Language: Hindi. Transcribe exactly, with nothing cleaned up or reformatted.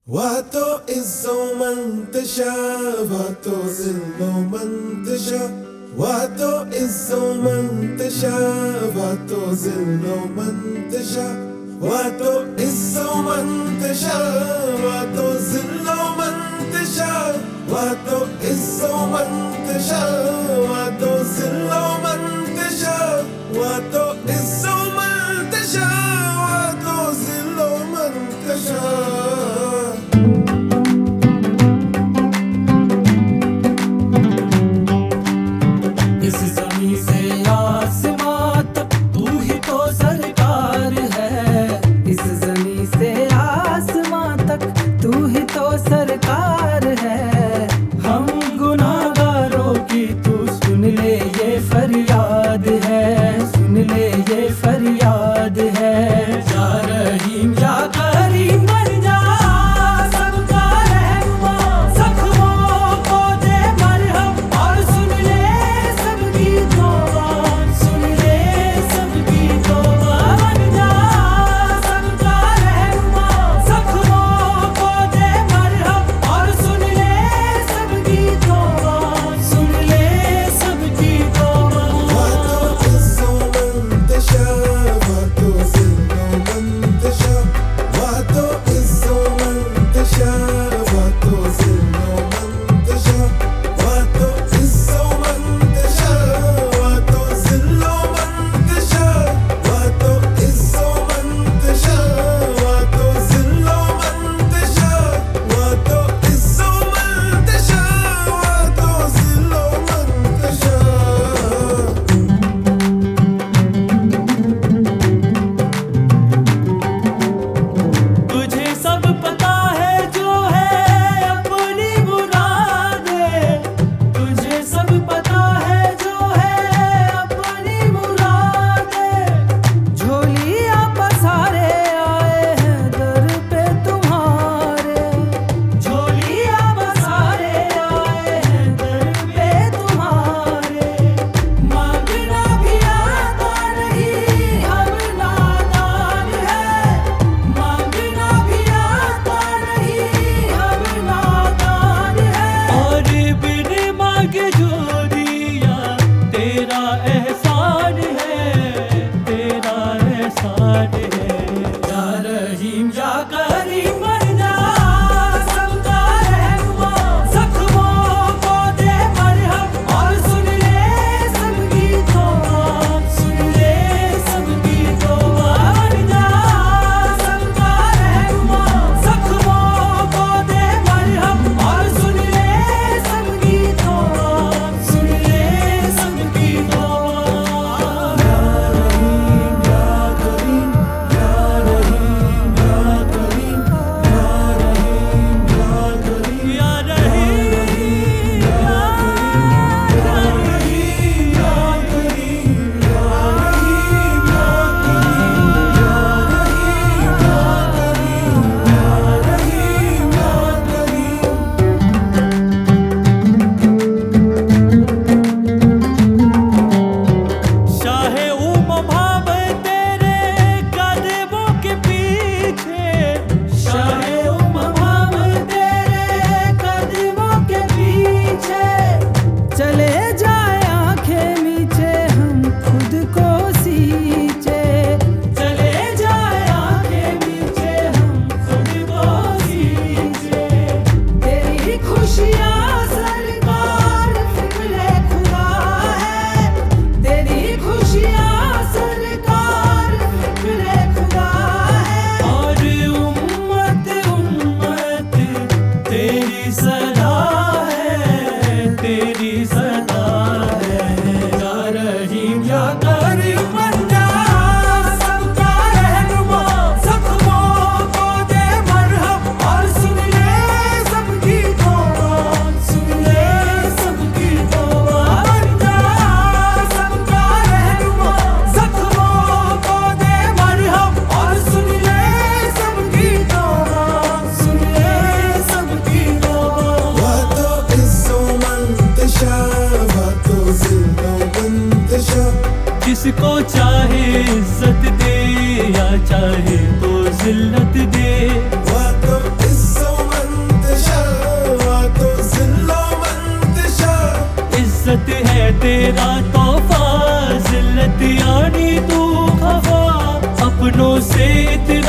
واتو إزو منتشا واتو زلو منتشا واتو إزو منتشا واتو زلو منتشا واتو إزو منتشا واتو زلو منتشا واتو إزو منتشا واتو زلو منتشا واتو إزو منتشا واتو زلو منتشا सरकार है। हम गुनाहगारों की तू सुन ले ये फरियाद है, सुन ले ये फरियाद है। या रहीम या करीम बन जा सबका रहनुमा, जख्मों को दे मरहम और सुन ले सबकी तौबा, सुन ले सबकी तौबा। बन जा सबका रहनुमा, जख्मों को दे मरहम और सुन ले सबकी तौबा, सुन ले सबकी तौबा। واتو إزو منتشا واتو زلو منتشا واتو إزو منتشا واتو زلو منتشا واتو إزو منتشا واتو زلو منتشا واتو إزو منتشا واتو زلو منتشا واتو إزو منتشا واتو زلو منتشا तुझे सब पता है जो है अपनी मुरादें, तुझे सब पता है जो है अपनी मुरादें। झोलियां पसारे आए हैं दर पे तुम्हारे, झोलियां पसारे आए हैं दर पे तुम्हारे। मांगना भी आता नहीं हम नादान है, मांगना भी आता नहीं हम नादान है। और बिन मांगे जो दिया तेरा एहसान है, तेरा एहसान है। या रहीम या करीम बन जा सबका रहनुमा, जख्मों को दे मरहम और सुन ले सबकी तौबा, सुन ले सबकी तौबा। बन जा सबका रहनुमा, जख्मों को दे मरहम और सुन ले सबकी तौबा, सुन ले सबकी तौबा। या रहीम या करीम, या रहीम या करीम, या रहीम या करीम, या रहीम या करीम, या रहीम या करीम, या रहीम या करीम, या रहीम या करीम। शाहे उम्माम तेरे कदमों के पीछे, शाहे उम्माम तेरे कदमों के पीछे। चले जाए आंखें नीचे हम खुद को सींचे, चले जाए आंखें नीचे हम खुद को सींचे। तेरी खुशियाँ सरकार फिक्रे खुदा है, तेरी खुशियाँ सरकार फिक्रे खुदा है। और उम्मत उम्मत तेरी सदा है, तेरी सदा है। या रहीम या करीम बन जा सबका रहनुमा, जख्मों को दे मरहम और सुन ले सबकी तौबा, सुन ले सबकी तौबा। बन जा सबका रहनुमा, जख्मों को दे मरहम और सुन ले सबकी तौबा, सुन ले सबकी तौबा। واتو إزو منتشا واتو زلو منتشا जिसको चाहे इज्जत दे या चाहे तो जिल्लत दे। واتو إزو सपनों से